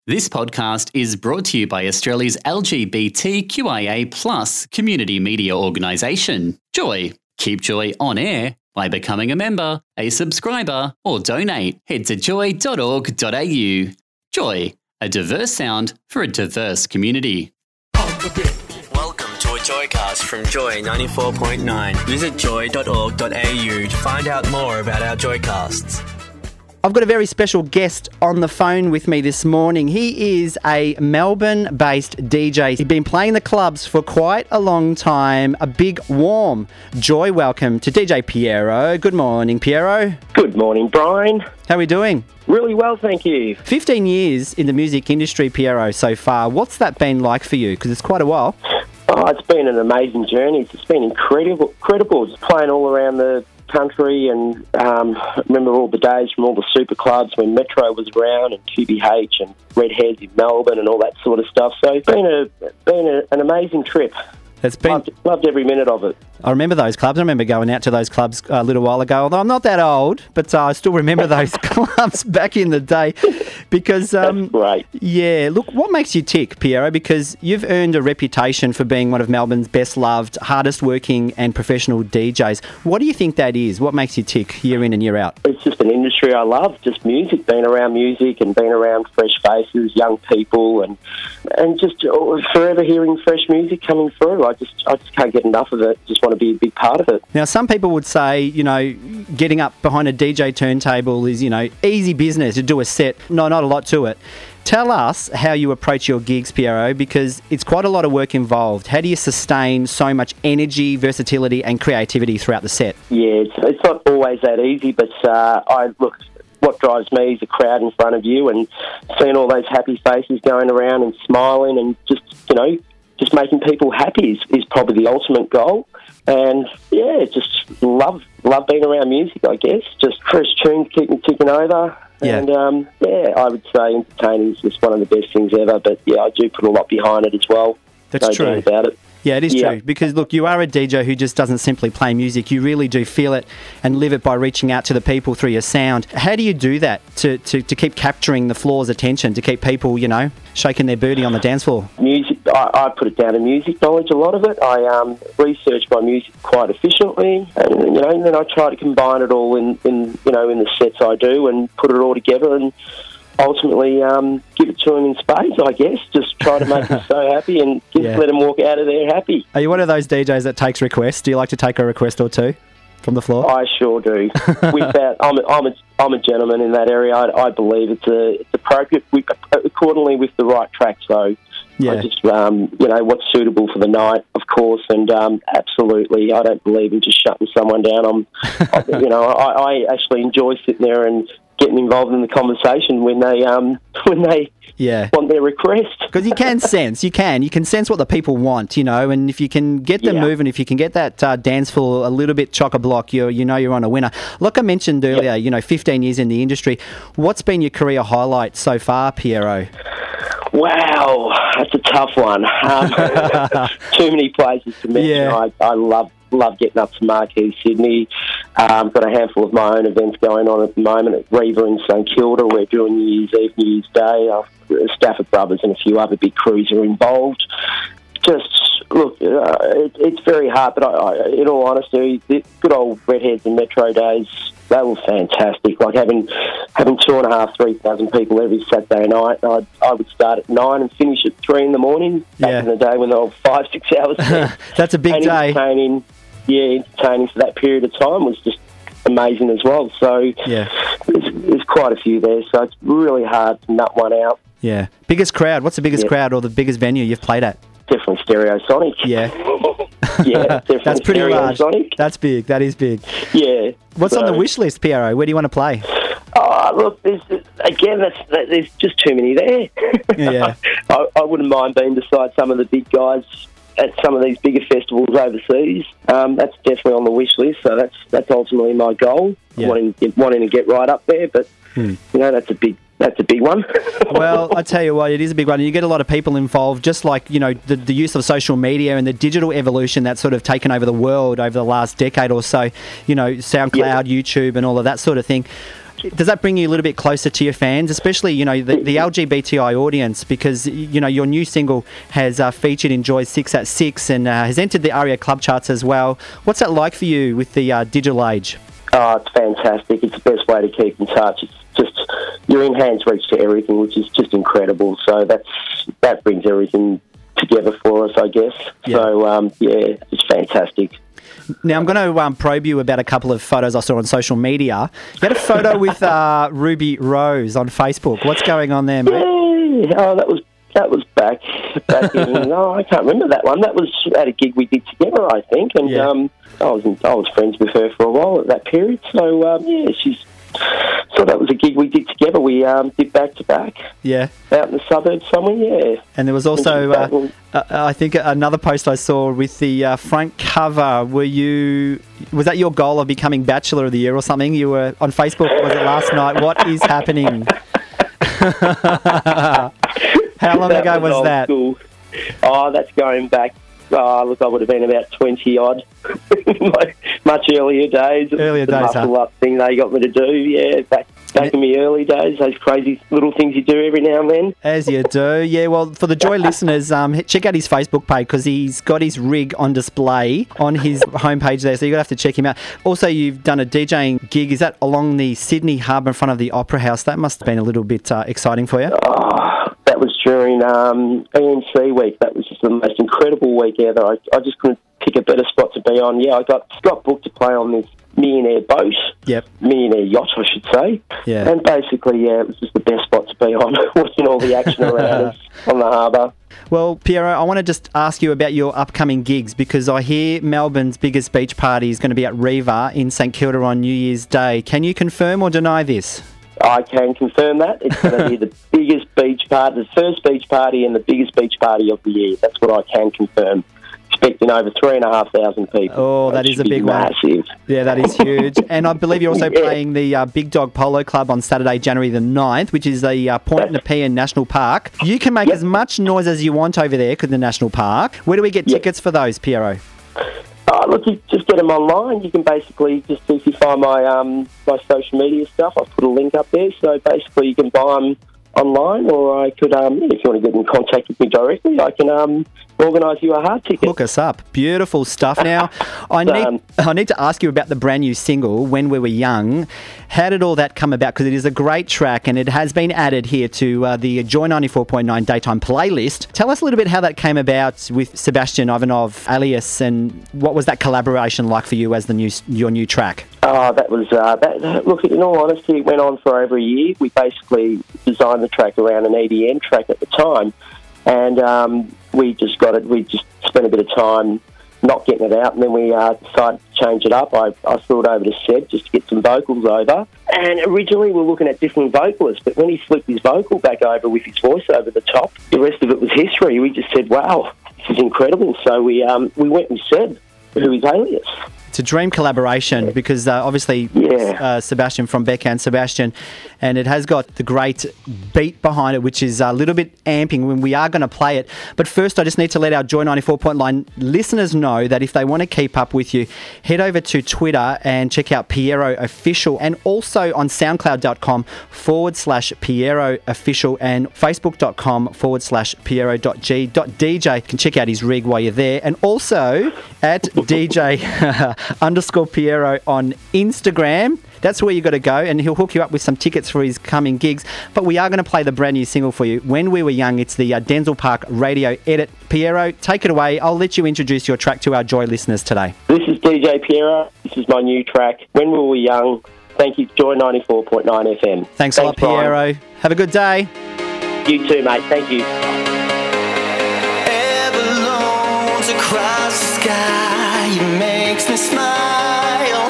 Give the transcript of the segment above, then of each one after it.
This podcast is brought to you by Australia's LGBTQIA+ community media organisation, Joy. Keep Joy on air by becoming a member, a subscriber, or donate. Head to joy.org.au. Joy, a diverse sound for a diverse community. Welcome to a Joycast from Joy 94.9. Visit joy.org.au to find out more about our Joycasts. I've got a very special guest on the phone with me this morning. He is a Melbourne-based DJ. He's been playing the clubs for quite a long time. A big, warm Joy welcome to DJ Piero. Good morning, Piero. Good morning, Brian. How are we doing? Really well, thank you. 15 years in the music industry, Piero, so far. What's that been like for you? Because it's quite a while. Oh, it's been an amazing journey. It's been incredible. Just playing all around the country, and remember all the days from all the super clubs when Metro was around, and QBH and Redheads in Melbourne and all that sort of stuff. So it's been an amazing trip. It's been loved every minute of it. I remember those clubs. I remember going out to those clubs a little while ago, although I'm not that old, but I still remember those clubs back in the day. Because That's great. Yeah, look, what makes you tick, Piero? Because you've earned a reputation for being one of Melbourne's best loved, hardest working and professional DJs. What do you think that is? What makes you tick year in and year out? It's just an industry I love, just music, being around music and being around fresh faces, young people, and just forever hearing fresh music coming through. I just can't get enough of it. Just want to be a big part of it. Now, some people would say, getting up behind a DJ turntable is, easy business to do a set. No, not a lot to it. Tell us how you approach your gigs, Piero, because it's quite a lot of work involved. How do you sustain so much energy, versatility and creativity throughout the set? Yeah, it's not always that easy, but what drives me is the crowd in front of you and seeing all those happy faces going around and smiling and just making people happy is probably the ultimate goal. And yeah, just love being around music, I guess. Just fresh tunes keep me ticking over. Yeah. And I would say entertaining is just one of the best things ever. But yeah, I do put a lot behind it as well. That's no true. doubt about it. Yeah, it is true. Because, look, you are a DJ who just doesn't simply play music. You really do feel it and live it by reaching out to the people through your sound. How do you do that to keep capturing the floor's attention, to keep people, shaking their booty on the dance floor? Music, I put it down to music knowledge, a lot of it. I research my music quite efficiently, and then I try to combine it all in the sets I do and put it all together and ultimately give it to them in spades, I guess. Just try to make them so happy and let them walk out of there happy. Are you one of those DJs that takes requests? Do you like to take a request or two from the floor? I sure do. With that, I'm a gentleman in that area. I believe it's appropriate accordingly with the right track. So yeah. I just what's suitable for the night, of course, and absolutely, I don't believe in just shutting someone down. I actually enjoy sitting there and getting involved in the conversation when they want their request. Because you can sense what the people want, and if you can get them moving, if you can get that dance floor a little bit chock-a-block, you're on a winner. Like I mentioned earlier, 15 years in the industry. What's been your career highlight so far, Piero? Wow, that's a tough one. Too many places to mention. Yeah. I love getting up to Marquee, Sydney. Got a handful of my own events going on at the moment at Riva in St Kilda. We're doing New Year's Eve, New Year's Day. Stafford Brothers and a few other big crews are involved. Just, look, it's very hard, but in all honesty, the good old Redheads and Metro days, they were fantastic. Like having 2,500, 3,000 people every Saturday night. I would start at 9 and finish at 3 in the morning. Back in the day when they were 5-6 hours. That's a big day. Entertaining for that period of time was just amazing as well. So there's quite a few there. So it's really hard to nut one out. Yeah. Biggest crowd. What's the biggest crowd or the biggest venue you've played at? Definitely Stereosonic. Yeah. Definitely. That's pretty large. That's big. That is big. Yeah. What's on the wish list, Piero? Where do you want to play? Look, there's just too many there. Yeah. I wouldn't mind being beside some of the big guys at some of these bigger festivals overseas. That's definitely on the wish list. So that's ultimately my goal. Yeah. Wanting to get right up there, but that's a big one. Well, I tell you what, it is a big one. You get a lot of people involved, just like, the use of social media and the digital evolution that's sort of taken over the world over the last decade or so, SoundCloud, YouTube and all of that sort of thing. Does that bring you a little bit closer to your fans, especially, you know, the LGBTI audience? Because, you know, your new single has featured in Joy's 6 at 6 and has entered the ARIA Club charts as well. What's that like for you with the digital age? Oh, it's fantastic. It's the best way to keep in touch. It's just, you're in hands reach to everything, which is just incredible. So that brings everything together for us, I guess. Yeah. So, it's fantastic. Now, I'm going to probe you about a couple of photos I saw on social media. You had a photo with Ruby Rose on Facebook. What's going on there, mate? Yeah, oh, that was back in, I can't remember that one. That was at a gig we did together, I think, and I was friends with her for a while at that period. So so that was a gig we did together. We did back to back. Yeah. Out in the suburbs somewhere. Yeah. And there was also I think another post I saw with the front cover. Was that your goal of becoming Bachelor of the Year or something? You were on Facebook. Was it last night? What is happening? How long ago was that? School. Oh, that's going back. Look, I would have been about 20-odd. Much earlier days. Earlier the days, muscle-up thing they got me to do, yeah, back in the early days, those crazy little things you do every now and then. As you do, yeah. Well, for the Joy listeners, check out his Facebook page because he's got his rig on display on his homepage there, so you're going to have to check him out. Also, you've done a DJing gig. Is that along the Sydney Harbour in front of the Opera House? That must have been a little bit exciting for you. That was during EMC week. That was just the most incredible week ever. I just couldn't pick a better spot to be on. Yeah, I got booked to play on this millionaire boat. Yep. Millionaire yacht, I should say. Yeah. And basically, it was just the best spot to be on, watching all the action around us on the harbour. Well, Piero, I want to just ask you about your upcoming gigs because I hear Melbourne's biggest beach party is going to be at Riva in St Kilda on New Year's Day. Can you confirm or deny this? I can confirm that. It's going to be the biggest beach party, the first beach party and the biggest beach party of the year. That's what I can confirm. Expecting over 3,500 people. Oh, that is a big one. Massive. Yeah, that is huge. And I believe you're also playing the Big Dog Polo Club on Saturday, January the 9th, which is the Point Nepean National Park. You can make as much noise as you want over there in the National Park. Where do we get tickets for those, Piero? Look, you just get them online. You can basically just, if you find my social media stuff, I've put a link up there. So basically you can buy them online, or I could, if you want to get in contact with me directly, I can organise you a hard ticket. Hook us up. Beautiful stuff. Now, I need to ask you about the brand new single, When We Were Young. How did all that come about? Because it is a great track and it has been added here to the Joy 94.9 Daytime playlist. Tell us a little bit how that came about with Sebastian Ivanov, Alias, and what was that collaboration like for you as your new track? That was, look, in all honesty, it went on for over a year. We basically designed the track around an EDM track at the time, and we just spent a bit of time not getting it out, and then we decided to change it up. I threw it over to Seb just to get some vocals over, and originally we were looking at different vocalists, but when he flipped his vocal back over with his voice over the top, the rest of it was history. We just said, wow, this is incredible. So we went with Seb, who is Alias. It's a dream collaboration because obviously Sebastian from Becca and Sebastian, and it has got the great beat behind it, which is a little bit amping when we are going to play it. But first, I just need to let our Joy 94.9 listeners know that if they want to keep up with you, head over to Twitter and check out Piero Official, and also on SoundCloud.com/Piero Official and Facebook.com/Piero.g.dj. You can check out his rig while you're there, and also at DJ _Piero on Instagram. That's where you got to go, and he'll hook you up with some tickets for his coming gigs. But we are going to play the brand new single for you, When We Were Young. It's the Denzel Park radio edit. Piero, take it away. I'll let you introduce your track to our Joy listeners today. This is DJ Piero. This is my new track, When We Were Young. Thank you, Joy 94.9 FM. Thanks a lot, Piero. Brian. Have a good day. You too, mate. Thank you. Balloons across the sky, it makes me smile.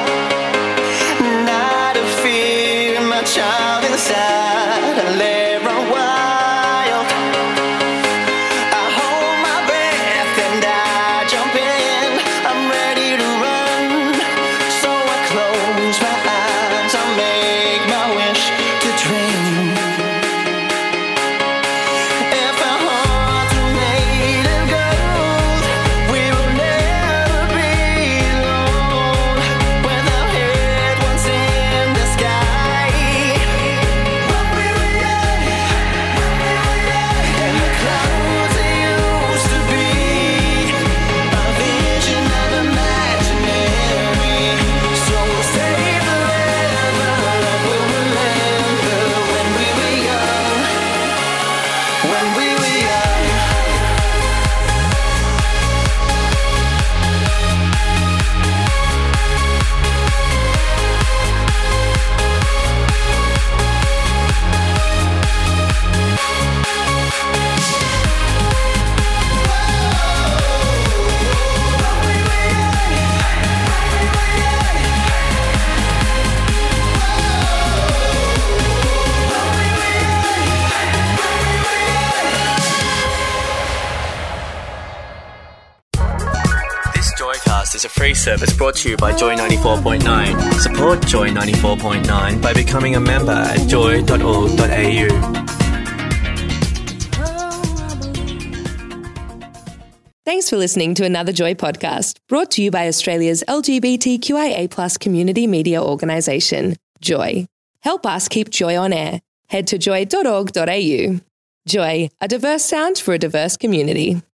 Not a fear, my child inside, I let run wild. I hold my breath and I jump in, I'm ready to run. So I close my eyes, I make my wish to dream. If our hearts are made of gold, we will never be alone. when we were young. Joycast is a free service brought to you by Joy 94.9. Support Joy 94.9 by becoming a member at joy.org.au. Thanks for listening to another Joy podcast, brought to you by Australia's LGBTQIA+ community media organisation, Joy. Help us keep Joy on air. Head to joy.org.au. Joy, a diverse sound for a diverse community.